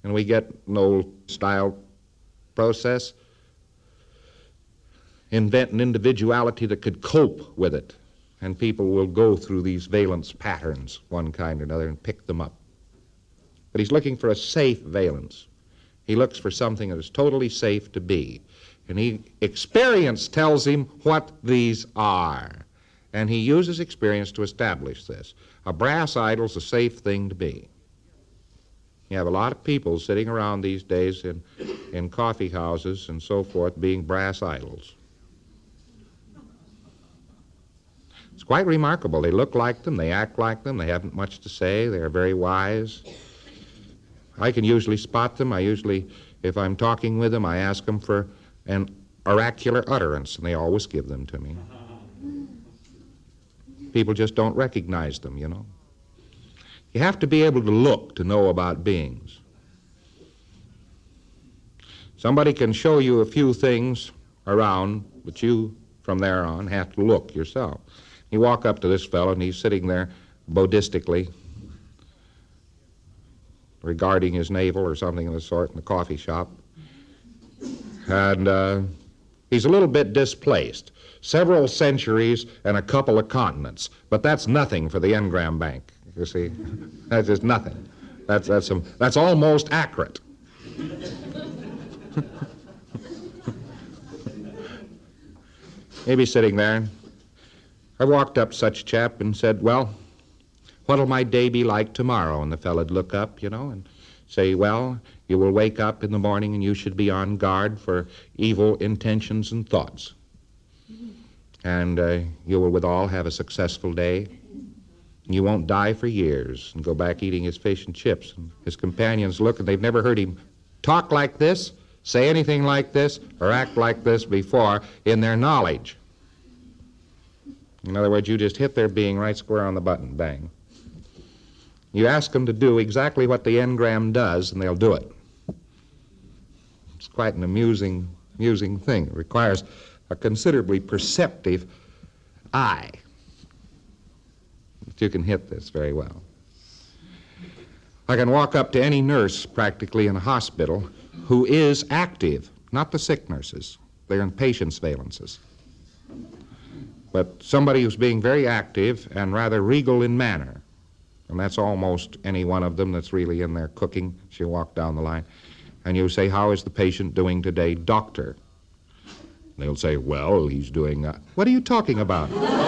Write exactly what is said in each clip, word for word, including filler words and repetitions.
and we get an old-style process. Invent an individuality that could cope with it, and people will go through these valence patterns, one kind or another, and pick them up. But he's looking for a safe valence. He looks for something that is totally safe to be. And he, experience tells him what these are. And he uses experience to establish this. A brass idol's a safe thing to be. You have a lot of people sitting around these days in, in coffee houses and so forth being brass idols. It's quite remarkable. They look like them, they act like them, they haven't much to say, they are very wise. I can usually spot them. I usually, if I'm talking with them, I ask them for an oracular utterance, and they always give them to me. People just don't recognize them, you know. You have to be able to look to know about beings. Somebody can show you a few things around, but you, from there on, have to look yourself. You walk up to this fellow, and he's sitting there Buddhistically, regarding his navel or something of the sort in the coffee shop. And uh, he's a little bit displaced. Several centuries and a couple of continents. But that's nothing for the Engram Bank, you see. That's just nothing. That's, that's, some, that's almost accurate. He'd be sitting there. I walked up to such a chap and said, well, what'll my day be like tomorrow? And the fellow'd look up, you know, and say, well, you will wake up in the morning and you should be on guard for evil intentions and thoughts. And uh, you will withal have a successful day. You won't die for years, and go back eating his fish and chips. And his companions look, and they've never heard him talk like this, say anything like this, or act like this before in their knowledge. In other words, you just hit their being right square on the button, bang. You ask them to do exactly what the engram does, and they'll do it. It's quite an amusing, amusing thing. It requires a considerably perceptive eye. But you can hit this very well. I can walk up to any nurse practically in a hospital who is active, not the sick nurses. They're in patient's valences. But somebody who's being very active and rather regal in manner. And that's almost any one of them that's really in there cooking. She'll walk down the line. And you say, how is the patient doing today, doctor? And they'll say, well, he's doing... Uh, what are you talking about?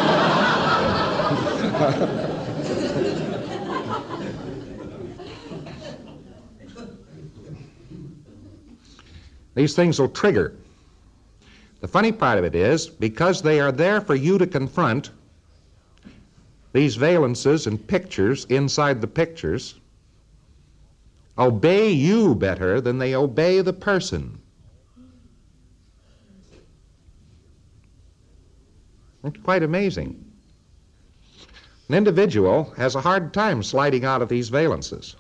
These things will trigger. The funny part of it is, because they are there for you to confront, these valences and pictures inside the pictures obey you better than they obey the person. It's quite amazing. An individual has a hard time sliding out of these valences.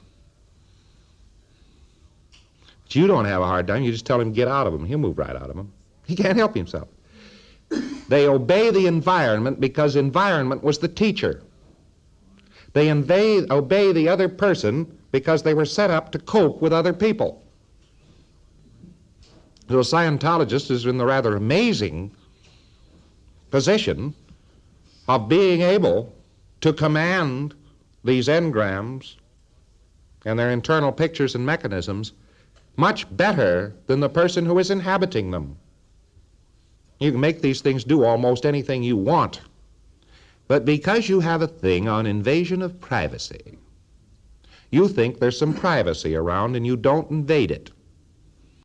But you don't have a hard time. You just tell him to get out of them. He'll move right out of them. He can't help himself. They obey the environment because environment was the teacher. They obey, obey the other person because they were set up to cope with other people. So a Scientologist is in the rather amazing position of being able to command these engrams and their internal pictures and mechanisms much better than the person who is inhabiting them. You can make these things do almost anything you want. But because you have a thing on invasion of privacy, you think there's some privacy around and you don't invade it.